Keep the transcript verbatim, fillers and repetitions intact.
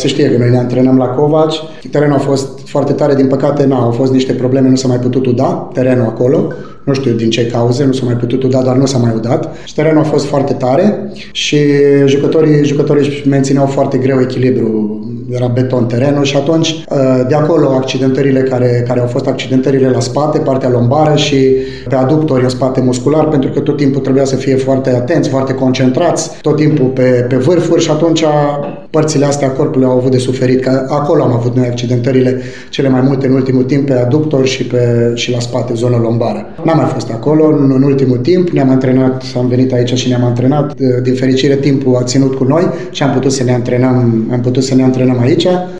se știe că noi ne antrenăm la Covaci. Terenul a fost foarte tare, din păcate n-au fost niște probleme, nu s-a mai putut uda terenul acolo. Nu știu din ce cauze, nu s-a mai putut uda, dar nu s-a mai udat. Și terenul a fost foarte tare și jucătorii, jucătorii își mențineau foarte greu echilibru. Era beton terenul și atunci de acolo accidentările care, care au fost accidentările la spate, partea lombară și pe aductori în spate muscular, pentru că tot timpul trebuia să fie foarte atenți, foarte concentrați, tot timpul pe, pe vârfuri și atunci părțile astea corpului au avut de suferit. Că acolo am avut noi accidentările cele mai multe în ultimul timp, pe aductori și, pe, și la spate, zona lombară. N-am mai fost acolo în, în ultimul timp, ne-am antrenat, am venit aici și ne-am antrenat. Din fericire timpul a ținut cu noi și am putut să ne antrenăm, am putut să ne antrenăm aici.